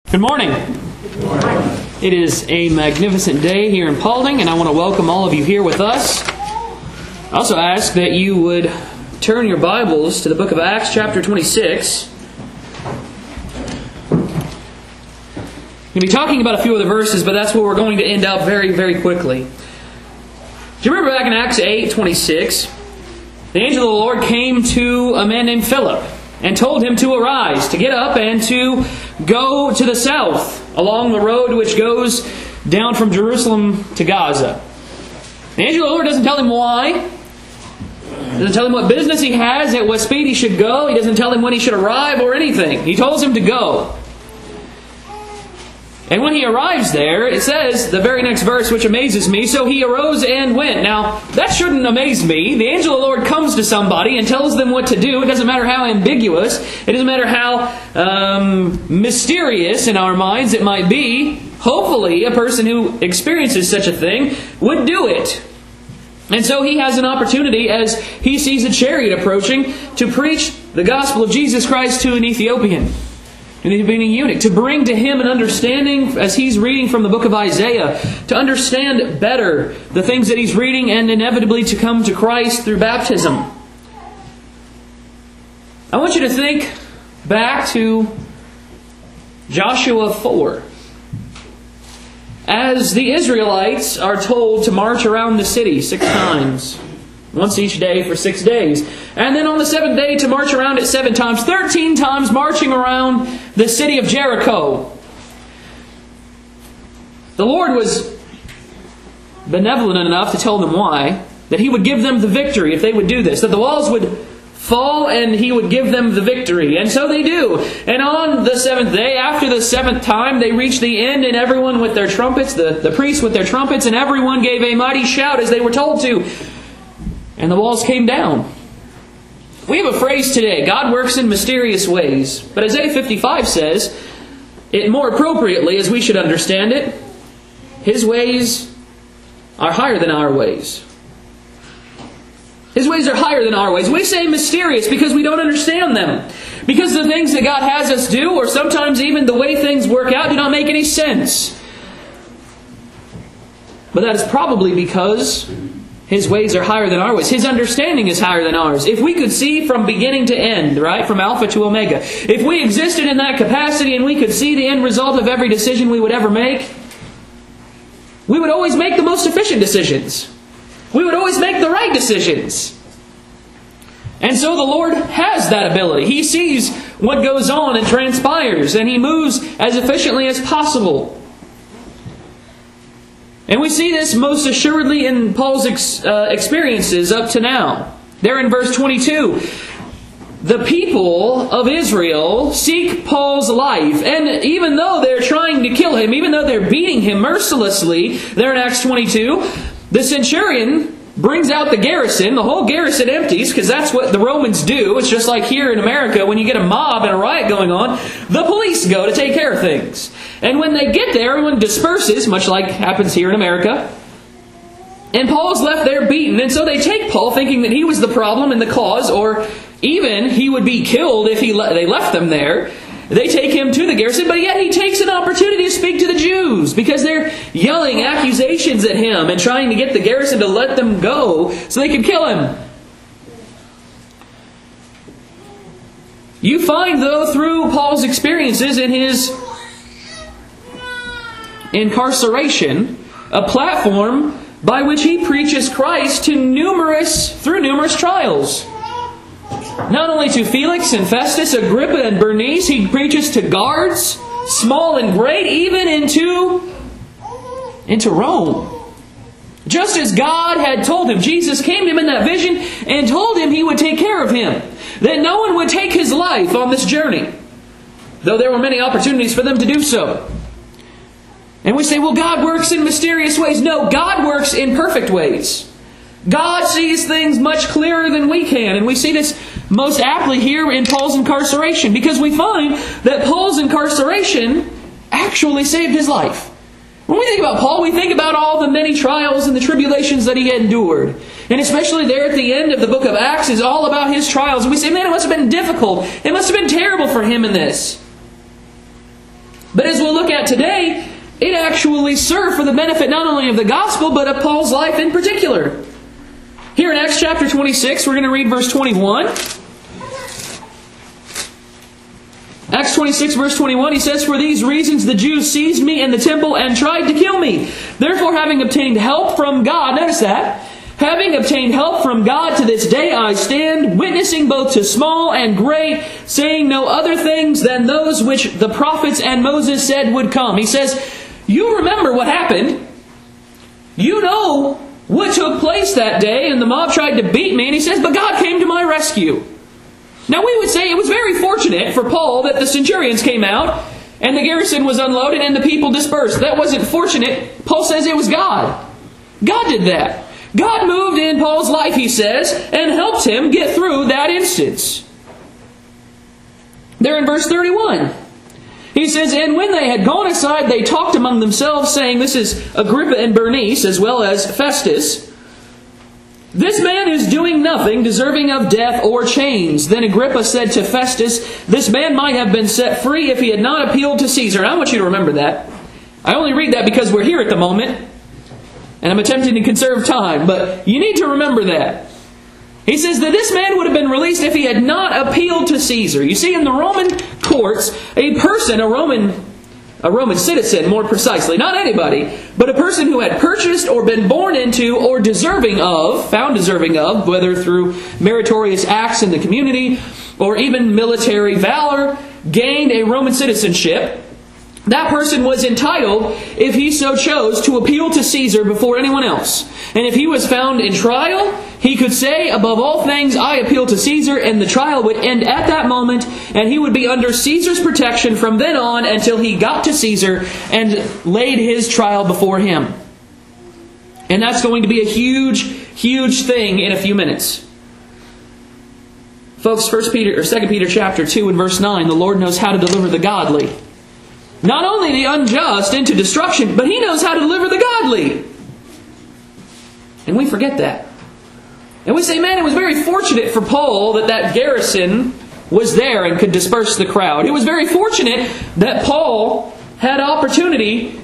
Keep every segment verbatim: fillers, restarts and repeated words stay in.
Good morning. Good morning. It is a magnificent day here in Paulding, and I want to welcome all of you here with us. I also ask that you would turn your Bibles to the book of Acts, chapter twenty-six. I'm going to be talking about a few of the verses, but that's where we're going to end up very, very quickly. Do you remember back in Acts eight twenty-six, the angel of the Lord came to a man named Philip and told him to arise, to get up and to go to the south along the road which goes down from Jerusalem to Gaza. The angel of the Lord doesn't tell him why. He doesn't tell him what business he has, at what speed he should go. He doesn't tell him when he should arrive or anything. He tells him to go. And when he arrives there, it says, the very next verse, which amazes me, so he arose and went. Now, that shouldn't amaze me. The angel of the Lord comes to somebody and tells them what to do. It doesn't matter how ambiguous. It doesn't matter how um, mysterious in our minds it might be. Hopefully, a person who experiences such a thing would do it. And so he has an opportunity, as he sees a chariot approaching, to preach the gospel of Jesus Christ to an Ethiopian. An Ethiopian eunuch, to bring to him an understanding, as he's reading from the book of Isaiah, to understand better the things that he's reading and inevitably to come to Christ through baptism. I want you to think back to Joshua four. As the Israelites are told to march around the city six times, once each day for six days. And then on the seventh day to march around it seven times. Thirteen times marching around the city of Jericho. The Lord was benevolent enough to tell them why. That He would give them the victory if they would do this. That the walls would fall and He would give them the victory. And so they do. And on the seventh day, after the seventh time, they reached the end, and everyone with their trumpets, the, the priests with their trumpets, and everyone gave a mighty shout as they were told to. And the walls came down. We have a phrase today, God works in mysterious ways. But Isaiah fifty-five says, it more appropriately, as we should understand it, His ways are higher than our ways. His ways are higher than our ways. We say mysterious because we don't understand them. Because the things that God has us do, or sometimes even the way things work out, do not make any sense. But that is probably because His ways are higher than our ways. His understanding is higher than ours. If we could see from beginning to end, right, from Alpha to Omega, if we existed in that capacity and we could see the end result of every decision we would ever make, we would always make the most efficient decisions. We would always make the right decisions. And so the Lord has that ability. He sees what goes on and transpires, and He moves as efficiently as possible. And we see this most assuredly in Paul's ex, uh, experiences up to now. There in verse twenty-two, the people of Israel seek Paul's life. And even though they're trying to kill him, even though they're beating him mercilessly, there in Acts twenty-two, the centurion brings out the garrison. The whole garrison empties, because that's what the Romans do. It's just like here in America, when you get a mob and a riot going on, the police go to take care of things. And when they get there, everyone disperses, much like happens here in America. And Paul's left there beaten. And so they take Paul, thinking that he was the problem and the cause, or even he would be killed if he le- they left them there. They take him to the garrison, but yet he takes an opportunity to speak to the Jews, because they're yelling accusations at him and trying to get the garrison to let them go so they can kill him. You find, though, through Paul's experiences in his incarceration, a platform by which he preaches Christ to numerous, through numerous trials. Not only to Felix and Festus, Agrippa and Bernice, he preaches to guards, small and great, even into, into Rome. Just as God had told him, Jesus came to him in that vision and told him He would take care of him. That no one would take his life on this journey, though there were many opportunities for them to do so. And we say, well, God works in mysterious ways. No, God works in perfect ways. God sees things much clearer than we can. And we see this most aptly here in Paul's incarceration, because we find that Paul's incarceration actually saved his life. When we think about Paul, we think about all the many trials and the tribulations that he endured. And especially there at the end of the book of Acts is all about his trials. And we say, man, it must have been difficult. It must have been terrible for him in this. But as we'll look at today, it actually served for the benefit not only of the gospel, but of Paul's life in particular. Here in Acts chapter twenty-six, we're going to read verse twenty-one. Acts twenty-six, verse twenty-one, he says, "For these reasons the Jews seized me in the temple and tried to kill me. Therefore, having obtained help from God," notice that, "having obtained help from God to this day I stand, witnessing both to small and great, saying no other things than those which the prophets and Moses said would come." He says, you remember what happened. You know what took place that day, and the mob tried to beat me, and he says, but God came to my rescue. Now we would say it was very fortunate for Paul that the centurions came out, and the garrison was unloaded, and the people dispersed. That wasn't fortunate. Paul says it was God. God did that. God moved in Paul's life, he says, and helped him get through that instance. There in verse thirty-one. He says, "And when they had gone aside, they talked among themselves, saying," this is Agrippa and Bernice, as well as Festus, "This man is doing nothing deserving of death or chains." Then Agrippa said to Festus, "This man might have been set free if he had not appealed to Caesar." I want you to remember that. I only read that because we're here at the moment, and I'm attempting to conserve time, but you need to remember that. He says that this man would have been released if he had not appealed to Caesar. You see, in the Roman courts, a person, a Roman, a Roman citizen, more precisely, not anybody, but a person who had purchased or been born into or deserving of, found deserving of, whether through meritorious acts in the community or even military valor, gained a Roman citizenship. That person was entitled, if he so chose, to appeal to Caesar before anyone else. And if he was found in trial, he could say, above all things, I appeal to Caesar, and the trial would end at that moment, and he would be under Caesar's protection from then on until he got to Caesar and laid his trial before him. And that's going to be a huge, huge thing in a few minutes. Folks, First Peter or Second Peter chapter two and verse nine, the Lord knows how to deliver the godly. Not only the unjust into destruction, but He knows how to deliver the godly. And we forget that. And we say, man, it was very fortunate for Paul that that garrison was there and could disperse the crowd. It was very fortunate that Paul had opportunity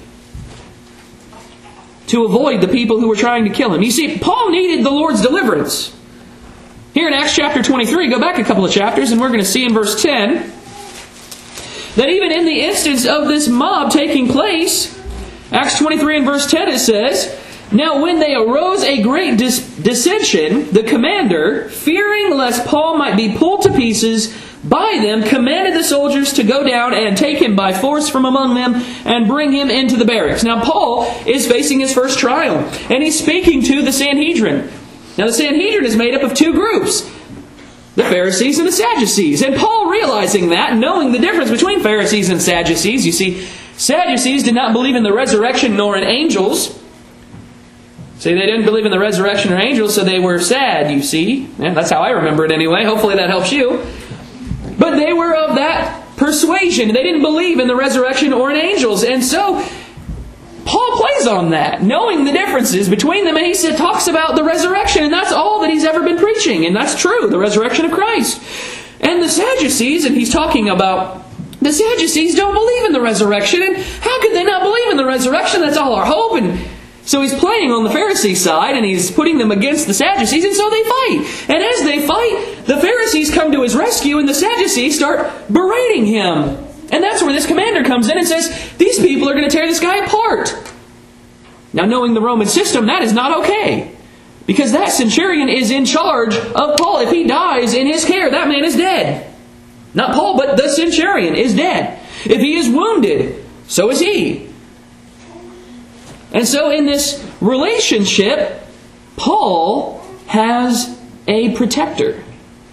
to avoid the people who were trying to kill him. You see, Paul needed the Lord's deliverance. Here in Acts chapter twenty-three, go back a couple of chapters, and we're going to see in verse ten that even in the instance of this mob taking place, Acts twenty-three and verse ten, it says, "Now when they arose a great dis- dissension, the commander, fearing lest Paul might be pulled to pieces by them, commanded the soldiers to go down and take him by force from among them and bring him into the barracks." Now Paul is facing his first trial, and he's speaking to the Sanhedrin. Now the Sanhedrin is made up of two groups, the Pharisees and the Sadducees. And Paul, realizing that, knowing the difference between Pharisees and Sadducees, you see, Sadducees did not believe in the resurrection nor in angels. See, they didn't believe in the resurrection or angels, so they were sad, you see. Yeah, that's how I remember it anyway. Hopefully that helps you. But they were of that persuasion. They didn't believe in the resurrection or in angels. And so Paul plays on that, knowing the differences between them, and he said, talks about the resurrection, and that's all that he's ever been preaching, and that's true, the resurrection of Christ. And the Sadducees, and he's talking about the Sadducees don't believe in the resurrection, and how could they not believe in the resurrection? That's all our hope. And so he's playing on the Pharisee side, and he's putting them against the Sadducees, and so they fight. And as they fight, the Pharisees come to his rescue, and the Sadducees start berating him. And that's where this commander comes in and says, these people are going to tear this guy apart. Now, knowing the Roman system, that is not okay. Because that centurion is in charge of Paul. If he dies in his care, that man is dead. Not Paul, but the centurion is dead. If he is wounded, so is he. And so in this relationship, Paul has a protector.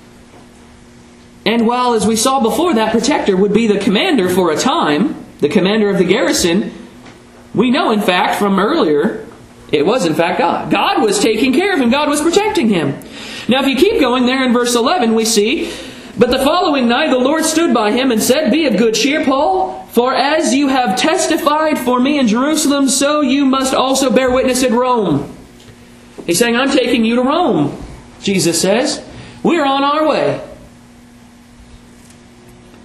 And while, as we saw before, that protector would be the commander for a time, the commander of the garrison, we know, in fact, from earlier, it was, in fact, God. God was taking care of him. God was protecting him. Now, if you keep going there in verse eleven, we see, "But the following night the Lord stood by him and said, Be of good cheer, Paul, for as you have testified for me in Jerusalem, so you must also bear witness at Rome." He's saying, I'm taking you to Rome, Jesus says. We're on our way.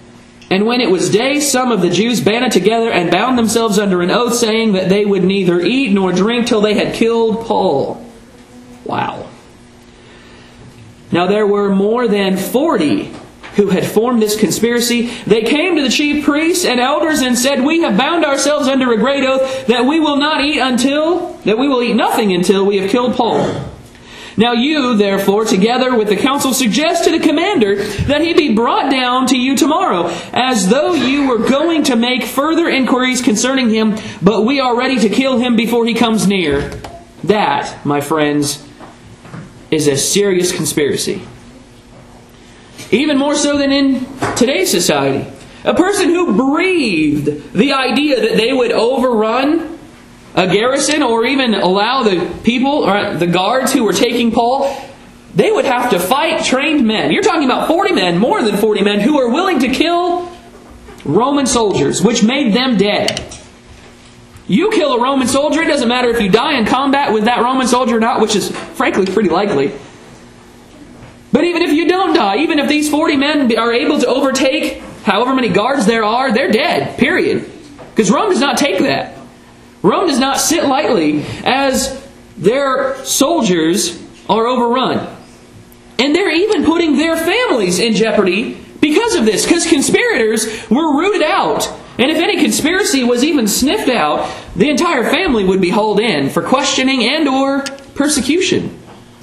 And when it was day, some of the Jews banded together and bound themselves under an oath, saying that they would neither eat nor drink till they had killed Paul. Wow. Now there were more than forty who had formed this conspiracy. They came to the chief priests and elders and said, "We have bound ourselves under a great oath that we will not eat until, that we will eat nothing until we have killed Paul. Now you, therefore, together with the council, suggest to the commander that he be brought down to you tomorrow, as though you were going to make further inquiries concerning him, but we are ready to kill him before he comes near." That, my friends, is a serious conspiracy. Even more so than in today's society. A person who breathed the idea that they would overrun a garrison, or even allow the people, or the guards who were taking Paul, they would have to fight trained men. You're talking about forty men, more than forty men, who are willing to kill Roman soldiers, which made them dead. You kill a Roman soldier, it doesn't matter if you die in combat with that Roman soldier or not, which is frankly pretty likely. But even if you don't die, even if these forty men are able to overtake however many guards there are, they're dead, period. Because Rome does not take that. Rome does not sit lightly as their soldiers are overrun. And they're even putting their families in jeopardy because of this. Because conspirators were rooted out. And if any conspiracy was even sniffed out, the entire family would be hauled in for questioning and or persecution.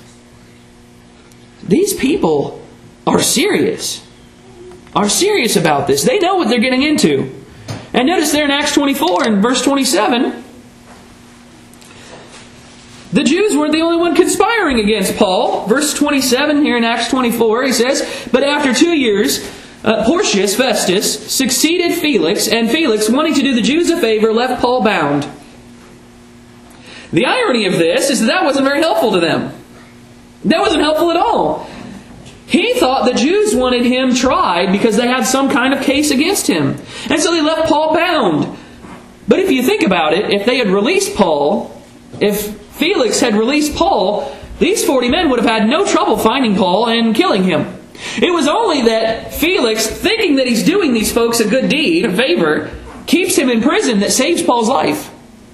These people are serious. Are serious about this. They know what they're getting into. And notice there in Acts twenty-four and verse twenty-seven, the Jews weren't the only one conspiring against Paul. Verse twenty-seven here in Acts twenty-four, he says, "But after two years, uh, Porcius Festus succeeded Felix, and Felix, wanting to do the Jews a favor, left Paul bound." The irony of this is that that wasn't very helpful to them. That wasn't helpful at all. He thought the Jews wanted him tried because they had some kind of case against him. And so they left Paul bound. But if you think about it, if they had released Paul, if Felix had released Paul, these forty men would have had no trouble finding Paul and killing him. It was only that Felix, thinking that he's doing these folks a good deed, a favor, keeps him in prison, that saves Paul's life.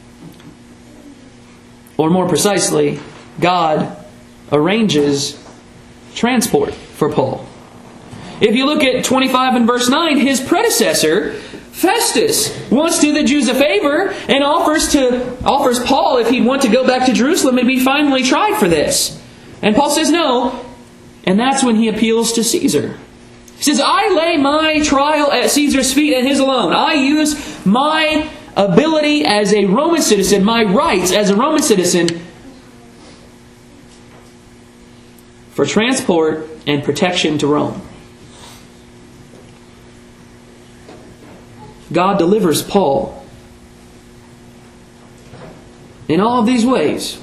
Or more precisely, God arranges transport for Paul. If you look at twenty-five and verse nine, his predecessor, Festus, wants to do the Jews a favor and offers to offers Paul if he'd want to go back to Jerusalem and be finally tried for this. And Paul says no. And that's when he appeals to Caesar. He says, "I lay my trial at Caesar's feet and his alone. I use my ability as a Roman citizen, my rights as a Roman citizen, for transport and protection to Rome." God delivers Paul in all of these ways.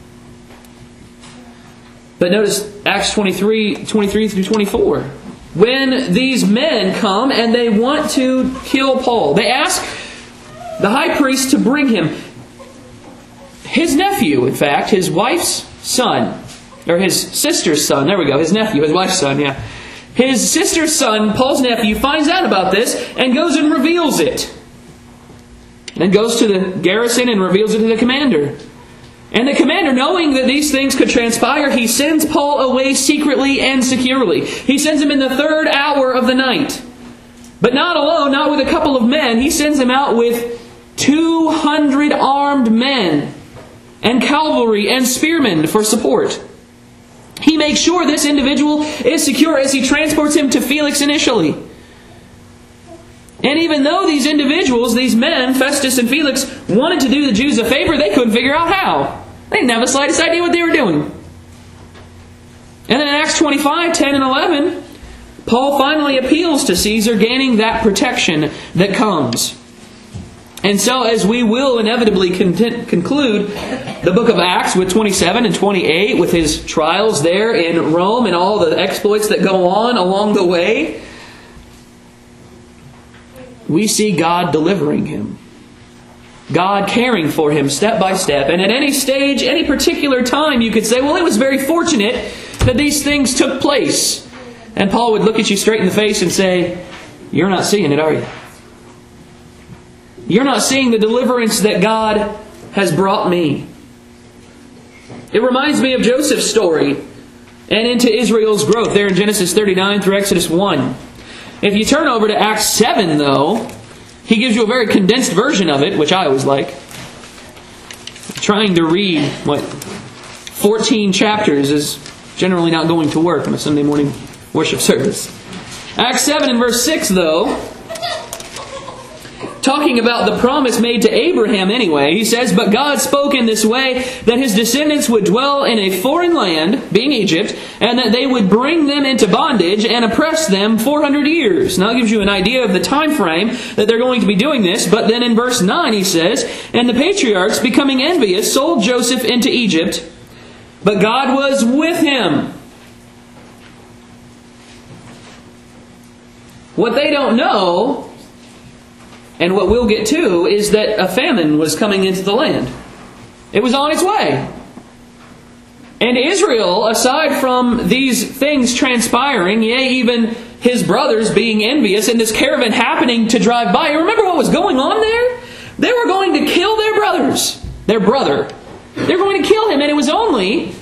But notice Acts twenty-three, twenty-three through twenty-four. When these men come and they want to kill Paul, they ask the high priest to bring him his nephew, in fact, his wife's son. Or his sister's son. There we go. His nephew. His wife's son, yeah. His sister's son, Paul's nephew, finds out about this and goes and reveals it. And goes to the garrison and reveals it to the commander. And the commander, knowing that these things could transpire, he sends Paul away secretly and securely. He sends him in the third hour of the night. But not alone, not with a couple of men. He sends him out with two hundred armed men and cavalry and spearmen for support. He makes sure this individual is secure as he transports him to Felix initially. And even though these individuals, these men, Festus and Felix, wanted to do the Jews a favor, they couldn't figure out how. They didn't have the slightest idea what they were doing. And then in Acts twenty-five, ten and eleven, Paul finally appeals to Caesar, gaining that protection that comes. And so, as we will inevitably content, conclude the book of Acts with twenty-seven and twenty-eight, with his trials there in Rome and all the exploits that go on along the way, we see God delivering him. God caring for him step by step. And at any stage, any particular time, you could say, well, it was very fortunate that these things took place. And Paul would look at you straight in the face and say, You're not seeing it, are you? You're not seeing the deliverance that God has brought me. It reminds me of Joseph's story and into Israel's growth there in Genesis thirty-nine through Exodus one. If you turn over to Acts seven, though, he gives you a very condensed version of it, which I always like. Trying to read, what, fourteen chapters is generally not going to work on a Sunday morning worship service. Acts seven and verse six, though, talking about the promise made to Abraham anyway, he says, "But God spoke in this way, that his descendants would dwell in a foreign land, being Egypt, and that they would bring them into bondage and oppress them four hundred years. Now that gives you an idea of the time frame that they're going to be doing this. But then in verse nine he says, "And the patriarchs, becoming envious, sold Joseph into Egypt, but God was with him." What they don't know, and what we'll get to, is that a famine was coming into the land. It was on its way. And Israel, aside from these things transpiring, yea, even his brothers being envious, and this caravan happening to drive by, you remember what was going on there? They were going to kill their brothers, their brother. They were going to kill him, and it was only,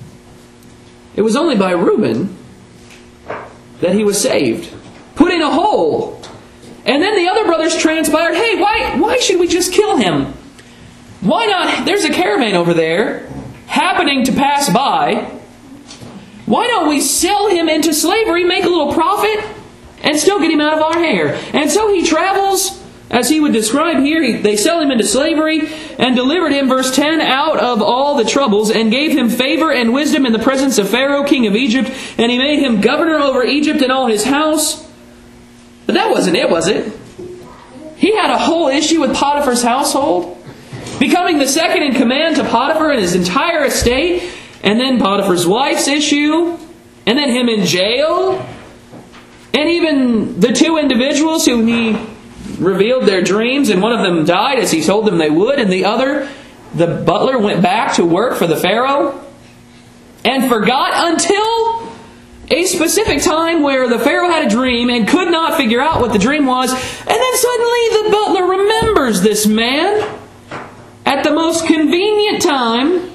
it was only by Reuben that he was saved. Put in a hole. And then the other brothers transpired, hey, why, why should we just kill him? Why not? There's a caravan over there happening to pass by. Why don't we sell him into slavery, make a little profit, and still get him out of our hair? And so he travels, as he would describe here, he, they sell him into slavery and delivered him, verse ten, out of all the troubles, and gave him favor and wisdom in the presence of Pharaoh, king of Egypt, and he made him governor over Egypt and all his house. But that wasn't it, was it? He had a whole issue with Potiphar's household, becoming the second in command to Potiphar and his entire estate, and then Potiphar's wife's issue, and then him in jail, and even the two individuals who he revealed their dreams, and one of them died as he told them they would, and the other, the butler, went back to work for the Pharaoh and forgot until a specific time where the Pharaoh had a dream and could not figure out what the dream was. And then suddenly the butler remembers this man at the most convenient time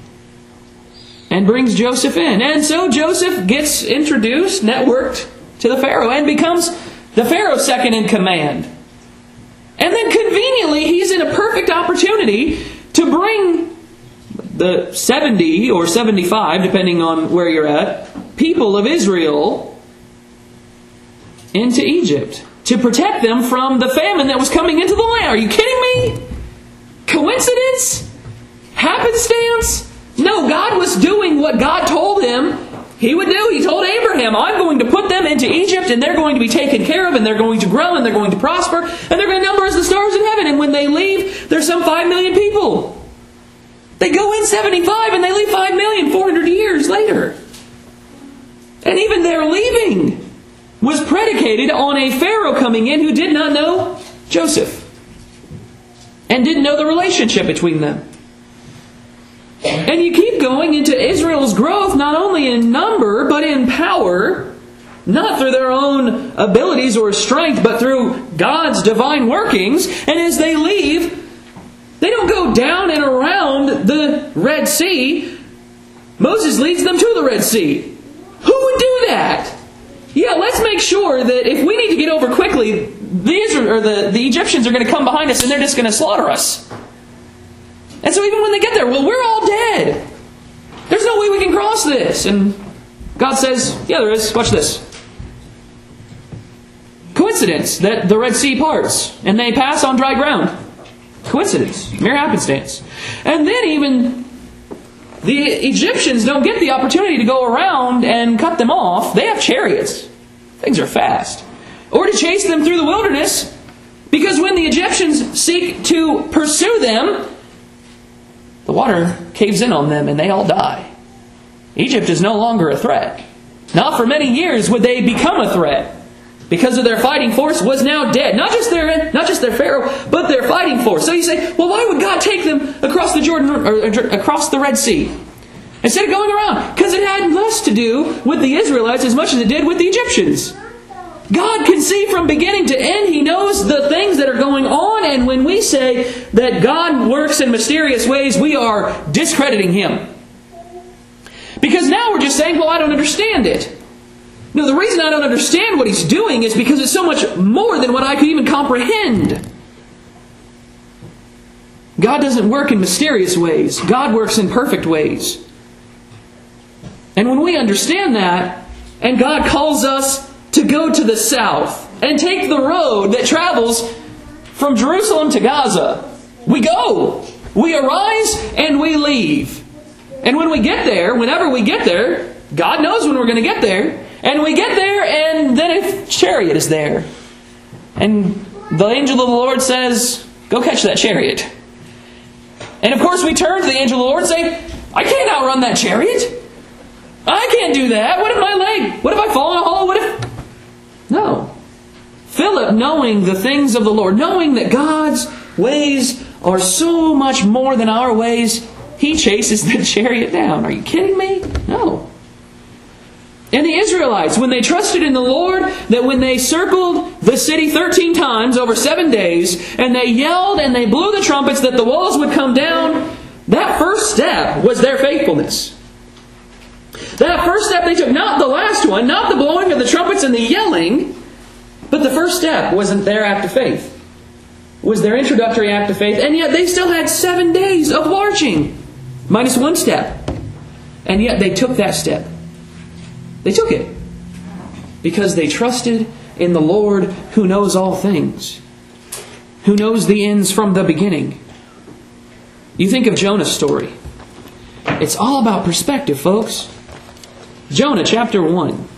and brings Joseph in. And so Joseph gets introduced, networked to the Pharaoh, and becomes the Pharaoh's second in command. And then conveniently he's in a perfect opportunity to bring the seventy or seventy-five, depending on where you're at, people of Israel into Egypt to protect them from the famine that was coming into the land. Are you kidding me? Coincidence? Happenstance? No, God was doing what God told him He would do. He told Abraham, I'm going to put them into Egypt, and they're going to be taken care of, and they're going to grow, and they're going to prosper, and they're going to number as the stars in heaven. And when they leave, there's some five million people. They go in seventy-five, and they leave five million four hundred years later. And even their leaving was predicated on a Pharaoh coming in who did not know Joseph and didn't know the relationship between them. And you keep going into Israel's growth, not only in number, but in power, not through their own abilities or strength, but through God's divine workings. And as they leave, they don't go down and around the Red Sea. Moses leads them to the Red Sea. Who would do that? Yeah, let's make sure that if we need to get over quickly, the, Israel, or the, the Egyptians are going to come behind us and they're just going to slaughter us. And so even when they get there, well, we're all dead. There's no way we can cross this. And God says, yeah, there is. Watch this. Coincidence that the Red Sea parts and they pass on dry ground. Coincidence. Mere happenstance. And then even the Egyptians don't get the opportunity to go around and cut them off. They have chariots. Things are fast. Or to chase them through the wilderness. Because when the Egyptians seek to pursue them, the water caves in on them and they all die. Egypt is no longer a threat. Not for many years would they become a threat. Because of their fighting force was now dead. Not just their not just their Pharaoh, but their fighting force. So you say, well, why would God take them across the Jordan or across the Red Sea instead of going around? Because it had less to do with the Israelites as much as it did with the Egyptians. God can see from beginning to end. He knows the things that are going on. And when we say that God works in mysterious ways, we are discrediting Him. Because now we're just saying, well, I don't understand it. No, the reason I don't understand what He's doing is because it's so much more than what I could even comprehend. God doesn't work in mysterious ways. God works in perfect ways. And when we understand that, and God calls us to go to the south and take the road that travels from Jerusalem to Gaza, we go. We arise and we leave. And when we get there, whenever we get there, God knows when we're going to get there. And we get there, and then a chariot is there. And the angel of the Lord says, go catch that chariot. And of course we turn to the angel of the Lord and say, I can't outrun that chariot. I can't do that. What if my leg? What if I fall in a hole? What if... No. Philip, knowing the things of the Lord, knowing that God's ways are so much more than our ways, he chases the chariot down. Are you kidding me? No. And the Israelites, when they trusted in the Lord, that when they circled the city thirteen times over seven days, and they yelled and they blew the trumpets that the walls would come down, that first step was their faithfulness. That first step they took, not the last one, not the blowing of the trumpets and the yelling, but the first step wasn't their act of faith. It was their introductory act of faith, and yet they still had seven days of marching, minus one step. And yet they took that step. They took it because they trusted in the Lord who knows all things, who knows the ends from the beginning. You think of Jonah's story. It's all about perspective, folks. Jonah chapter one.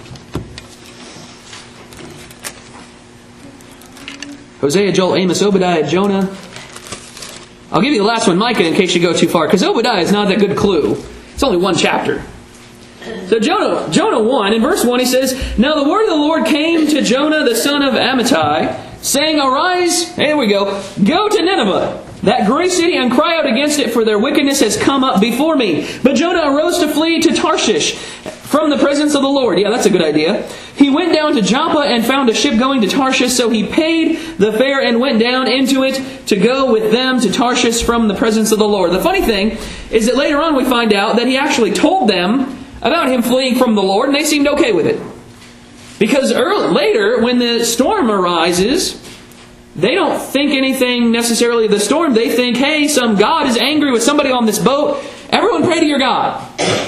Hosea, Joel, Amos, Obadiah, Jonah. I'll give you the last one, Micah, in case you go too far, because Obadiah is not that good a clue. It's only one chapter. So Jonah, Jonah one, in verse one, he says, Now the word of the Lord came to Jonah the son of Amittai, saying, Arise, here we go, go to Nineveh, that great city, and cry out against it, for their wickedness has come up before me. But Jonah arose to flee to Tarshish from the presence of the Lord. Yeah, that's a good idea. He went down to Joppa and found a ship going to Tarshish, so he paid the fare and went down into it to go with them to Tarshish from the presence of the Lord. The funny thing is that later on we find out that he actually told them about him fleeing from the Lord, and they seemed okay with it. Because early, later, when the storm arises, they don't think anything necessarily of the storm. They think, hey, some God is angry with somebody on this boat. Everyone pray to your God.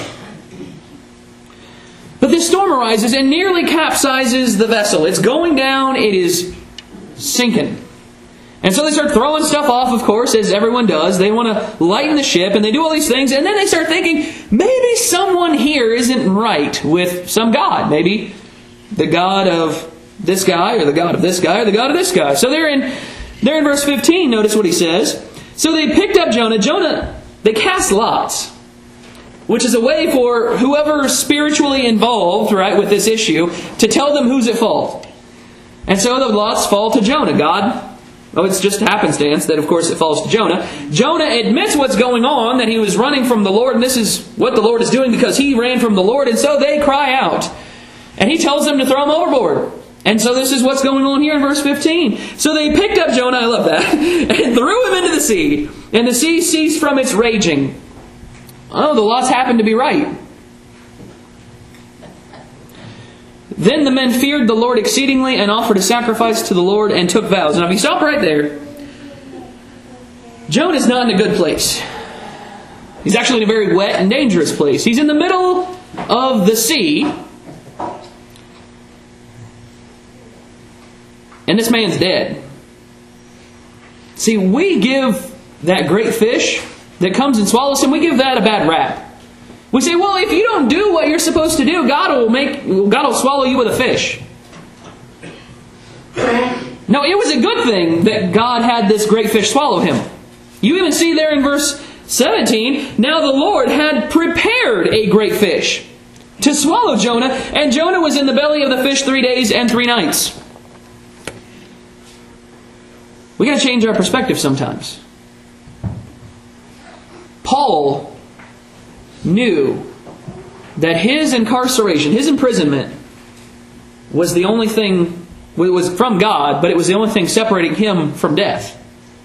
But this storm arises and nearly capsizes the vessel. It's going down. It is sinking. And so they start throwing stuff off, of course, as everyone does. They want to lighten the ship, and they do all these things. And then they start thinking, maybe someone here isn't right with some God. Maybe the God of this guy, or the God of this guy, or the God of this guy. So they're in, they're in verse fifteen. Notice what he says. So they picked up Jonah. Jonah, they cast lots, which is a way for whoever's spiritually involved, right, with this issue, to tell them who's at fault. And so the lots fall to Jonah. God... Oh, it's just happenstance that, of course, it falls to Jonah. Jonah admits what's going on, that he was running from the Lord, and this is what the Lord is doing because he ran from the Lord, and so they cry out. And he tells them to throw him overboard. And so this is what's going on here in verse fifteen. So they picked up Jonah, I love that, and threw him into the sea. And the sea ceased from its raging. Oh, the lots happened to be right. Then the men feared the Lord exceedingly and offered a sacrifice to the Lord and took vows. Now if you stop right there, Jonah's not in a good place. He's actually in a very wet and dangerous place. He's in the middle of the sea. And this man's dead. See, we give that great fish that comes and swallows him, we give that a bad rap. We say, well, if you don't do what you're supposed to do, God will make God will swallow you with a fish. No, it was a good thing that God had this great fish swallow him. You even see there in verse seventeen, now the Lord had prepared a great fish to swallow Jonah, and Jonah was in the belly of the fish three days and three nights. We got to change our perspective sometimes. Paul knew that his incarceration, his imprisonment, was the only thing, it was from God, but it was the only thing separating him from death.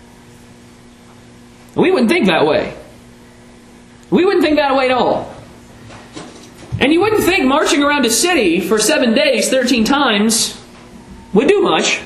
We wouldn't think that way. We wouldn't think that way at all. And you wouldn't think marching around a city for seven days, thirteen times, would do much.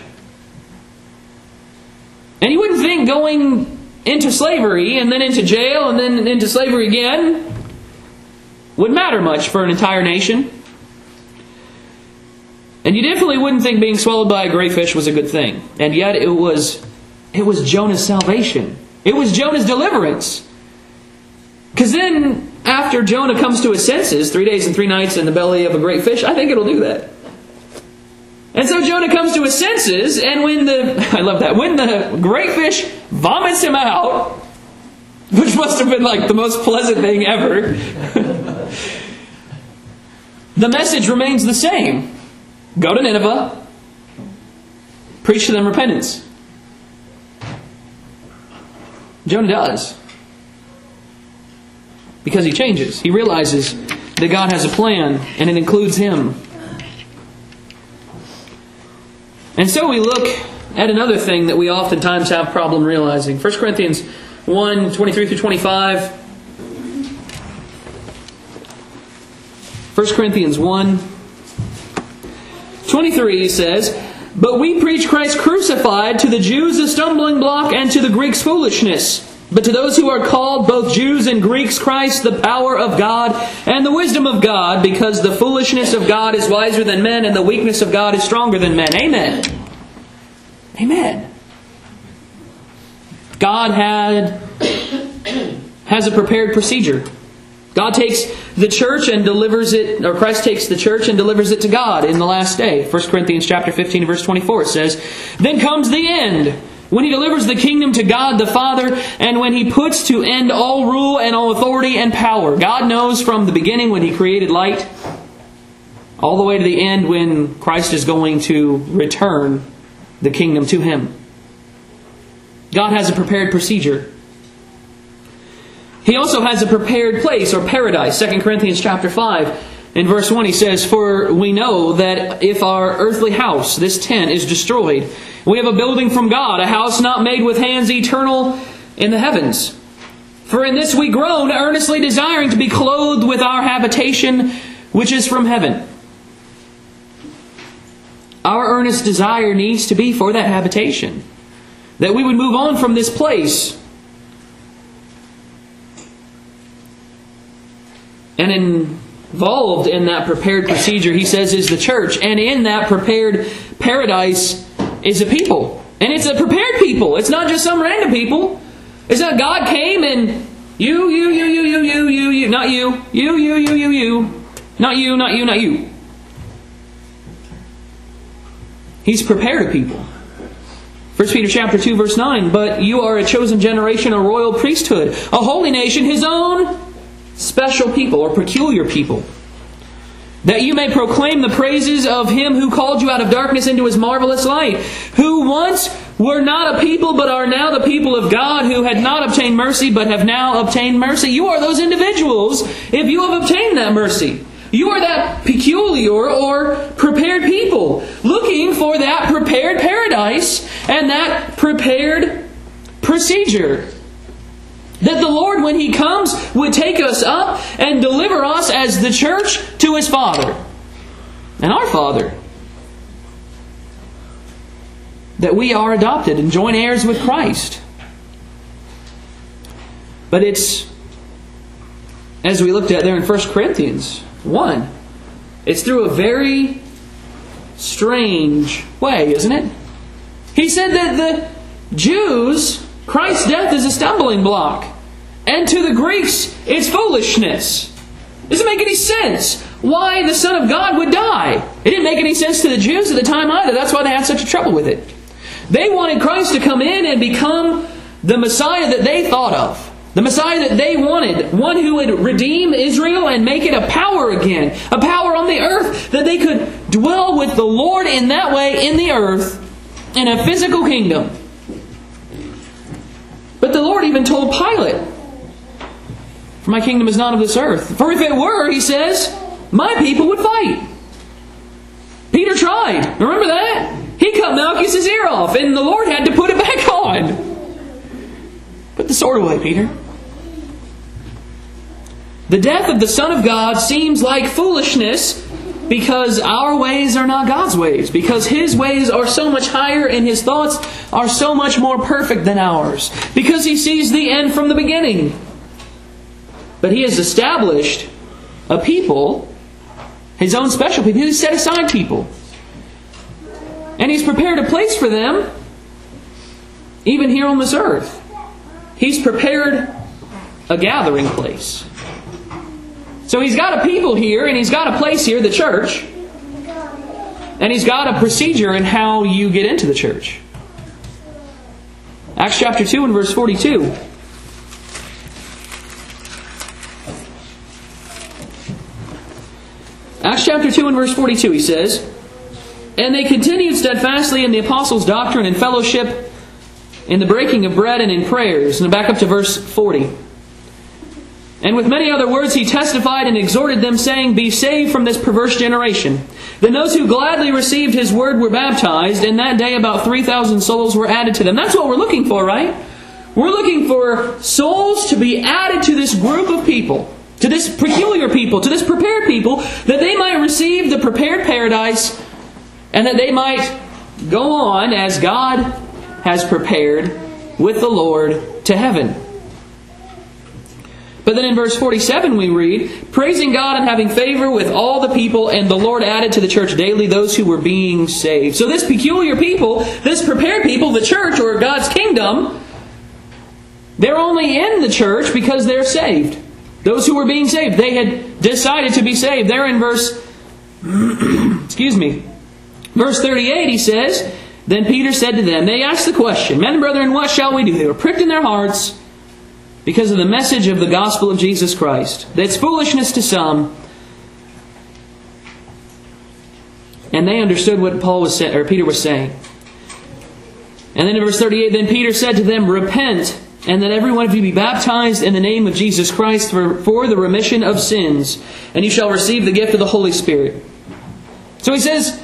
And you wouldn't think going into slavery and then into jail and then into slavery again would matter much for an entire nation. And you definitely wouldn't think being swallowed by a great fish was a good thing. And yet it was, it was Jonah's salvation. It was Jonah's deliverance. Because then, after Jonah comes to his senses, three days and three nights in the belly of a great fish, I think it'll do that. And so Jonah comes to his senses, and when the, I love that, when the great fish vomits him out, which must have been like the most pleasant thing ever, the message remains the same. Go to Nineveh, preach to them repentance. Jonah does. Because he changes. He realizes that God has a plan, and it includes him. And so we look at another thing that we oftentimes have problem realizing. First Corinthians one, twenty-three through twenty-five. First Corinthians one, twenty-three says, "But we preach Christ crucified, to the Jews a stumbling block, and to the Greeks foolishness. But to those who are called, both Jews and Greeks, Christ the power of God and the wisdom of God, because the foolishness of God is wiser than men, and the weakness of God is stronger than men." Amen. Amen. God had has a prepared procedure. God takes the church and delivers it, or Christ takes the church and delivers it to God in the last day. First Corinthians chapter fifteen, verse twenty-four says, "Then comes the end, when He delivers the kingdom to God the Father, and when He puts to end all rule and all authority and power." God knows from the beginning when He created light, all the way to the end when Christ is going to return the kingdom to Him. God has a prepared procedure. He also has a prepared place, or paradise. Second Corinthians chapter five, in verse one, he says, "For we know that if our earthly house, this tent, is destroyed, we have a building from God, a house not made with hands, eternal in the heavens. For in this we groan, earnestly desiring to be clothed with our habitation, which is from heaven." Our earnest desire needs to be for that habitation, that we would move on from this place. And involved in that prepared procedure, he says, is the church. And in that prepared paradise is a people. And it's a prepared people. It's not just some random people. It's not God came and you, you, you, you, you, you, you, you, not you, you, you, you, you, you, not you, not you, not you. He's prepared a people. First Peter chapter two, verse nine, "But you are a chosen generation, a royal priesthood, a holy nation, His own special people," or peculiar people, "that you may proclaim the praises of Him who called you out of darkness into His marvelous light, who once were not a people, but are now the people of God, who had not obtained mercy, but have now obtained mercy." You are those individuals if you have obtained that mercy. You are that peculiar or prepared people, looking for that prepared paradise and that prepared procedure. That the Lord, when He comes, would take us up and deliver us as the church to His Father and our Father. That we are adopted and joint heirs with Christ. But it's, as we looked at there in First Corinthians one, it's through a very strange way, isn't it? He said that the Jews, Christ's death is a stumbling block. And to the Greeks, it's foolishness. It doesn't make any sense why the Son of God would die. It didn't make any sense to the Jews at the time either. That's why they had such a trouble with it. They wanted Christ to come in and become the Messiah that they thought of. The Messiah that they wanted. One who would redeem Israel and make it a power again. A power on the earth. That they could dwell with the Lord in that way in the earth. In a physical kingdom. But the Lord even told Pilate, "For my kingdom is not of this earth. For if it were," He says, "my people would fight." Peter tried. Remember that? He cut Malchus' ear off, and the Lord had to put it back on. Put the sword away, Peter. The death of the Son of God seems like foolishness because our ways are not God's ways. Because His ways are so much higher and His thoughts are so much more perfect than ours. Because He sees the end from the beginning. But He has established a people, His own special people. He's set aside people. And He's prepared a place for them, even here on this earth. He's prepared a gathering place. So He's got a people here, and He's got a place here, the church. And He's got a procedure in how you get into the church. Acts chapter two and verse forty-two. Acts chapter two and verse forty-two, he says, "And they continued steadfastly in the apostles' doctrine and fellowship, in the breaking of bread and in prayers." And back up to verse forty. "And with many other words he testified and exhorted them, saying, Be saved from this perverse generation. Then those who gladly received His word were baptized, and that day about three thousand souls were added to them." That's what we're looking for, right? We're looking for souls to be added to this group of people, to this peculiar people, to this prepared people, that they might receive the prepared paradise, and that they might go on as God has prepared with the Lord to heaven. But then in verse forty-seven we read, "Praising God and having favor with all the people, and the Lord added to the church daily those who were being saved." So this peculiar people, this prepared people, the church or God's kingdom, they're only in the church because they're saved. Those who were being saved, they had decided to be saved. There in verse, excuse me, verse thirty-eight he says, "Then Peter said to them," they asked the question, "Men and brethren, what shall we do?" They were pricked in their hearts because of the message of the gospel of Jesus Christ. That's foolishness to some. And they understood what Paul was saying, or Peter was saying. And then in verse thirty-eight, "Then Peter said to them, Repent, and that every one of you be baptized in the name of Jesus Christ for, for the remission of sins, and you shall receive the gift of the Holy Spirit." So he says,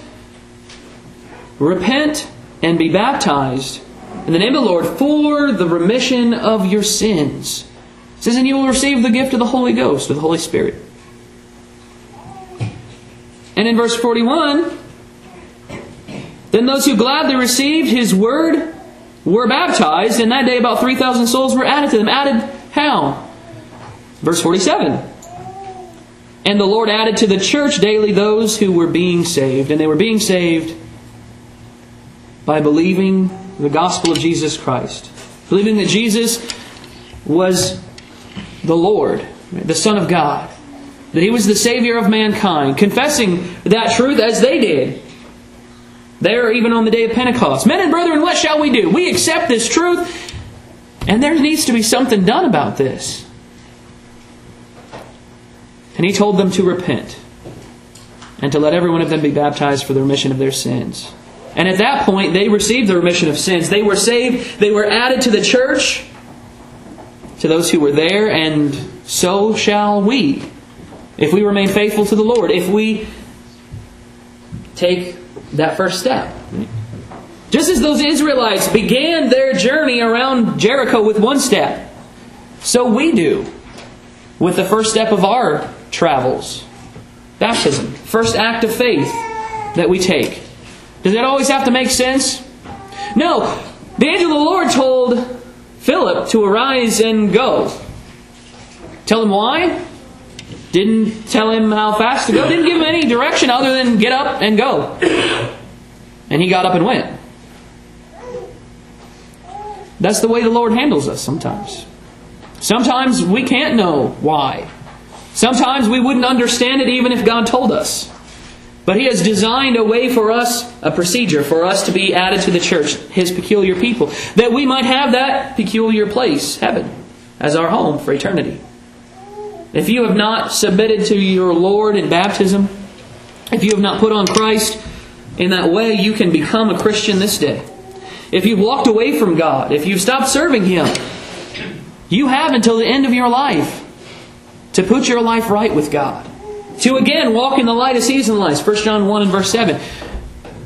repent and be baptized in the name of the Lord for the remission of your sins. It says, and you will receive the gift of the Holy Ghost, of the Holy Spirit. And in verse forty-one, "Then those who gladly received His word were baptized, and that day about three thousand souls were added to them." Added how? Verse forty-seven. "And the Lord added to the church daily those who were being saved." And they were being saved by believing the gospel of Jesus Christ. Believing that Jesus was the Lord, the Son of God. That He was the Savior of mankind. Confessing that truth as they did. There, even on the day of Pentecost. "Men and brethren, what shall we do? We accept this truth, and there needs to be something done about this." And He told them to repent, and to let every one of them be baptized for the remission of their sins. And at that point, they received the remission of sins. They were saved. They were added to the church, to those who were there, and so shall we, if we remain faithful to the Lord, if we take that first step. Just as those Israelites began their journey around Jericho with one step, so we do with the first step of our travels. Baptism. First act of faith that we take. Does that always have to make sense? No. The angel of the Lord told Philip to arise and go. Tell him why? Didn't tell him how fast to go. Didn't give him any direction other than get up and go. And he got up and went. That's the way the Lord handles us sometimes. Sometimes we can't know why. Sometimes we wouldn't understand it even if God told us. But He has designed a way for us, a procedure for us to be added to the church, His peculiar people, that we might have that peculiar place, heaven, as our home for eternity. If you have not submitted to your Lord in baptism, if you have not put on Christ in that way, you can become a Christian this day. If you've walked away from God, if you've stopped serving Him, you have until the end of your life to put your life right with God. To again walk in the light of season lights. First John one and verse seven.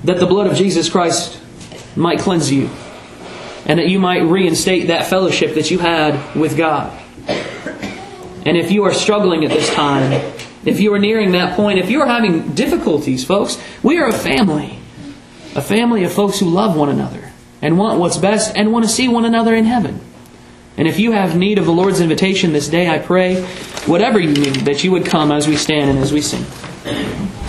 that the blood of Jesus Christ might cleanse you, and that you might reinstate that fellowship that you had with God. And if you are struggling at this time, if you are nearing that point, if you are having difficulties, folks, we are a family. A family of folks who love one another and want what's best and want to see one another in heaven. And if you have need of the Lord's invitation this day, I pray, whatever you need, that you would come as we stand and as we sing.